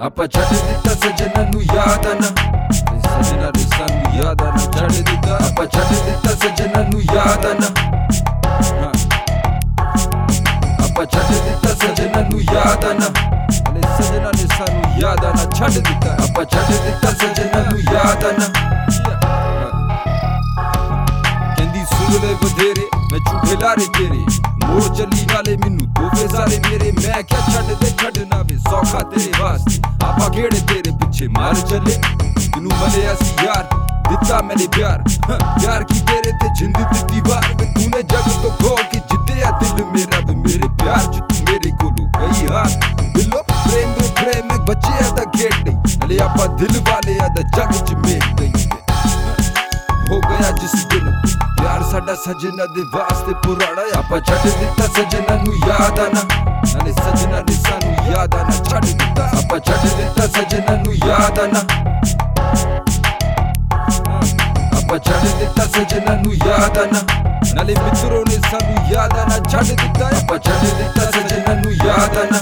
ਆਪਾਂ ਛੱਡ ਦਿੱਤਾ ਸਜਣਾ ਨੂੰ ਯਾਦ ਆਣਾ, ਸਜਣਾ ਨੇ ਸਾਨੂੰ ਯਾਦ ਆਣਾ ਛੱਡ ਦਿੱਤਾ, ਆਪਾਂ ਛੱਡ ਦਿੱਤਾ ਸਜਣਾ ਨੂੰ ਯਾਦ ਆਣਾ, ਆਪਾਂ ਛੱਡ ਦਿੱਤਾ ਸਜਣਾ ਨੂੰ ਯਾਦ ਆਣਾ, ਸਜਣਾ ਨੇ ਸਾਨੂੰ ਯਾਦ ਆਣਾ ਛੱਡ ਦਿੱਤਾ, ਆਪਾਂ ਛੱਡ ਦਿੱਤਾ ਸਜਣਾ ਨੂੰ ਯਾਦ ਆਣਾ। ਕਹਿੰਦੀ ਸੁਣ ਲੈ ਬਥੇਰੇ ਮੈਂ ਝੂਠੇ ਲਾਰੇ ਤੇਰੇ, ਮੋੜ ਚੱਲੀ ਨਾਲੇ ਮੈਨੂੰ ਤੋਹਫੇ ਸਾਰੇ ਮੇਰੇ, ਮੈਂ ਕਿਹਾ ਛੱਡ ਦੇ ਛੱਡਣਾ ਵੇ ਸੌਖਾ ਤੇਰੇ ਵਾਸਤੇ, ਆਪਾਂ ਕਿਹੜੇ ਤੇਰੇ ਪਿੱਛੇ ਮਾਰ ਚੱਲੇ, ਤੈਨੂੰ ਮਿਲਿਆ ਸੀ ਯਾਰ ਦਿੱਤਾ ਮੈਨੇ ਪਿਆਰ, ਪਿਆਰ ਕੀ ਤੇਰੇ ਤੇ ਜਿੰਦ ਦਿੱਤੀ ਵਾਰ, ਤੂਨੇ ਜਗ ਤੋਂ ਖੋ ਕੇ ਜਿੱਤਿਆ ਦਿਲ ਮੇਰਾ ਵੇ ਮੇਰੇ ਪਿਆਰ ਚ ਤੂੰ ਮੇਰੇ ਕੋਲੋਂ ਗਈ ਹਾਰ, ਦਿਲੋਂ ਪ੍ਰੇਮ ਦੇ ਪ੍ਰੇਮ ਬੱਚਿਆਂ ਦਾ ਖੇਡ ਨਹੀਂ, ਹਲੇ ਆਪਾਂ ਦਿਲ ਵਾਲਿਆਂ ਦਾ ਜਗ ਚ ਮੇਲ ਨਹੀਂ ਹੋ ਗਿਆ ਜਿਸ ਦਿਨ ਪਿਆਰ ਸਾਡਾ ਸਜਣਾ ਦੇ ਵਾਸਤੇ ਪੁਰਾਣਾ, ਆਪਾਂ ਛੱਡ ਦਿੱਤਾ ਸਜਣਾ ਨੂੰ ਯਾਦ ਆਣਾ, ਨਾਲੇ ਸਜਣਾ ਨੇ ਸਾਨੂੰ ਯਾਦ ਆਣਾ ਛੱਡ ਦਿੱਤਾ, ਆਪਾਂ ਛੱਡ ਦਿੱਤਾ ਸਜਣਾ ਨੂੰ ਯਾਦ ਆਣਾ, ਆਪਾਂ ਛੱਡ ਦਿੱਤਾ ਸਜਣਾ ਨੂੰ ਯਾਦ ਆਣਾ, ਨਾਲੇ ਮਿੱਤਰੋਂ ਨੇ ਸਾਨੂੰ ਯਾਦ ਆਣਾ ਛੱਡ ਦਿੱਤਾ, ਆਪਾਂ ਛੱਡ ਦਿੱਤਾ ਸਜਣਾ ਨੂੰ ਯਾਦ ਆਣਾ,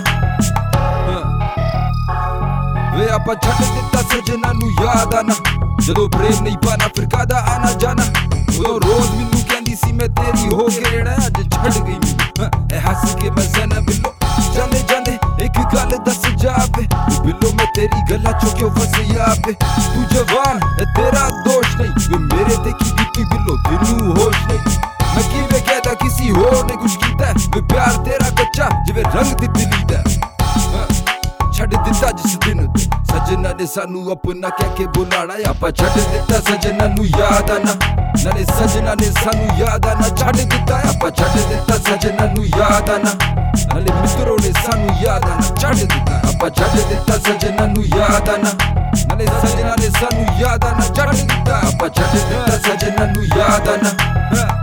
ਵੇ ਆਪਾਂ ਛੱਡ ਦਿੱਤਾ ਸਜਣਾ ਨੂੰ ਯਾਦ ਆਣਾ, ਜਦੋਂ ਪ੍ਰੇਮ ਨਹੀਂ ਪਾਣਾ ਫਿਰ ਕਾਹਦਾ ਆਣਾ ਜਾਣਾ, ਉਦੋਂ ਰੋਜ਼ ਮੈਨੂੰ ਕਹਿੰਦੀ ਸੀ ਮੈਂ ਤੇਰੀ ਹੋ ਕੇ ਰਹਿਣਾ, ਅੱਜ ਛੱਡ ਗਈ ਮੈਨੂੰ ਇਹ ਹੱਸ ਕੇ ਮੈਂ ਜ਼ਨਾ ਬਿੱਲੋ, ਜਾਂਦੇ ਜਾਂਦੇ ਇੱਕ ਗੱਲ ਦੱਸ ਜਾਵੇ ਬਿੱਲੋ, ਮੈਂ ਤੇਰੀ ਗੱਲਾਂ ਚੋਂ ਕਿਉਂ ਫਸਿਆ ਵੇ, ਤੂੰ ਜਵਾਨ ਤੇਰਾ ਦੋਸ਼ ਨਹੀਂ ਵੇ, ਮੇਰੇ ਤੇ ਕੀ ਕੀਤੀ ਬਿੱਲੋ ਤੈਨੂੰ ਹੋਸ਼ ਨਹੀਂ, ਮੈਂ ਕਿਵੇਂ ਕਹਿਦਾ ਕਿਸੇ ਹੋਰ ਨੇ ਕੁਛ ਕੀਤਾ ਵੇ, ਪਿਆਰ ਤੇਰਾ ਕੱਚਾ ਜਿਵੇਂ ਰੰਗ ਦੀ ਦਿੱਲੀ ਦਾ, ਛੱਡ ਦਿੱਤਾ ਜਿਸ ਦਿਨ ਸਜਣਾ ਨੇ ਸਾਨੂੰ ਆਪਣਾ ਕਹਿ ਕੇ ਬੁਲਾਣਾ, ਆਪਾਂ ਛੱਡ ਦਿੱਤਾ ਸਜਣਾ ਨੂੰ ਯਾਦ ਆਣਾ, ਨਾਲੇ ਸਜਣਾ ਨੇ ਸਾਨੂੰ ਯਾਦ ਆਣਾ ਛੱਡ ਦਿੱਤਾ, ਆਪਾਂ ਛੱਡ ਦਿੱਤਾ ਸਜਣਾ ਨੂੰ ਯਾਦ ਆਣਾ, ਨਾਲੇ ਮਿੱਤਰੋਂ ਨੇ ਸਾਨੂੰ ਯਾਦ ਆਣਾ ਛੱਡ ਦਿੱਤਾ, ਆਪਾਂ ਛੱਡ ਦਿੱਤਾ ਸਜਣਾ ਨੂੰ ਯਾਦ ਆਣਾ, ਨਾਲੇ ਸਜਣਾ ਨੇ ਸਾਨੂੰ ਯਾਦ ਆਣਾ ਛੱਡ ਦਿੱਤਾ, ਆਪਾਂ ਛੱਡ ਦਿੱਤਾ ਸਜਣਾ ਨੂੰ ਯਾਦ ਆਣਾ।